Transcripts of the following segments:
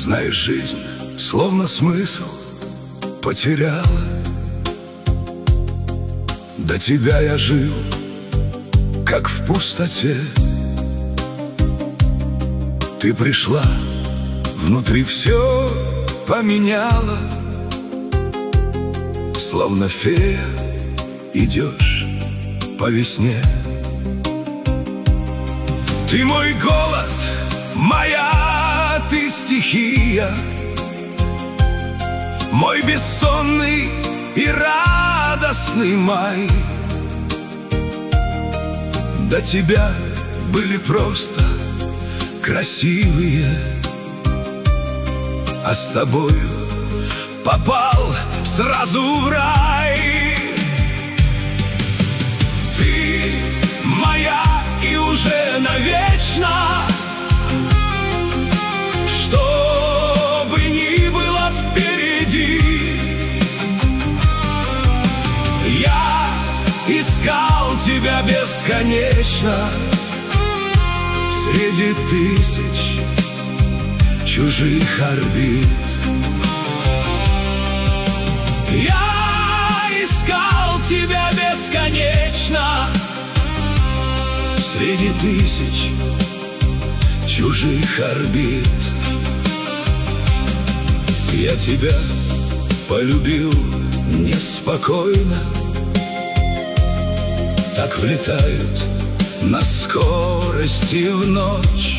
Знаешь, жизнь словно смысл потеряла. До тебя я жил, как в пустоте. Ты пришла, внутри все поменяла. Словно фея идешь по весне. Ты мой голод, моя ты стихия, мой бессонный и радостный май. До тебя были просто красивые, а с тобою попал сразу в рай. Ты моя и уже навечно, что бы ни было впереди. Я искал тебя бесконечно среди тысяч чужих орбит. Я искал тебя бесконечно среди тысяч чужих орбит. Я тебя полюбил неспокойно. Так влетают на скорости в ночь,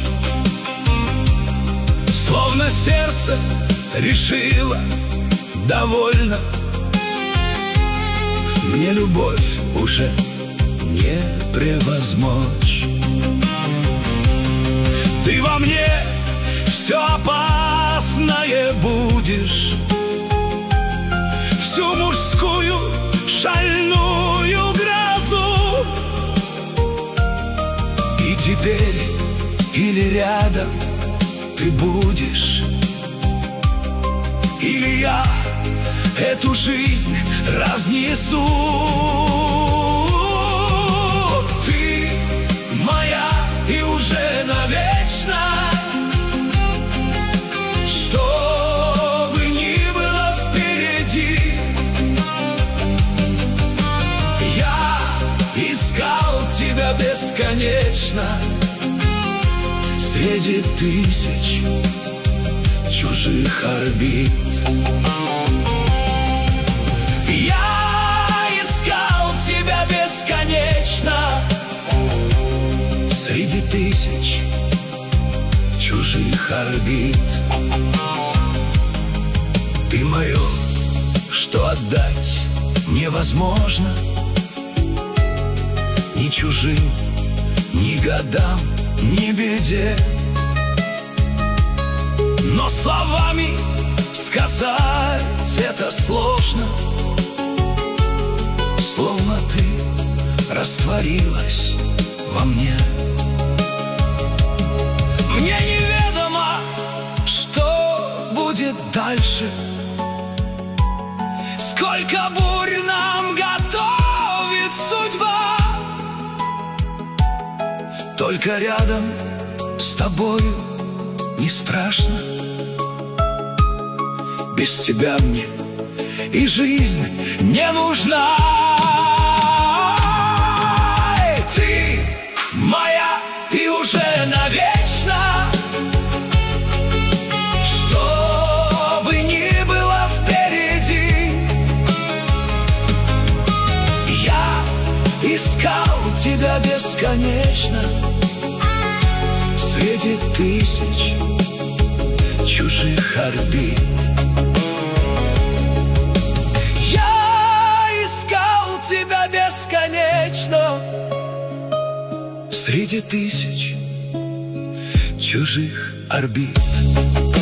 словно сердце решило довольно. Мне любовь уже не превозмочь. Ты во мне все опасное будешь, всю мужскую шальную грозу. И теперь или рядом ты будешь, или я эту жизнь разнесу. Ты моя и уже навечно, что бы ни было впереди. Я искал тебя бесконечно среди тысяч чужих орбит. Я искал тебя бесконечно среди тысяч чужих орбит. Ты мое, что отдать невозможно ни чужим, ни годам, ни беде. Но словами сказать это сложно, словно ты растворилась во мне. Мне неведомо, что будет дальше, сколько бурь нам готовит судьба. Только рядом с тобою не страшно. Без тебя мне и жизнь не нужна. Ты моя и уже навечно, что бы ни было впереди. Я искал тебя бесконечно среди тысяч чужих орбит. Я искал тебя бесконечно среди тысяч чужих орбит.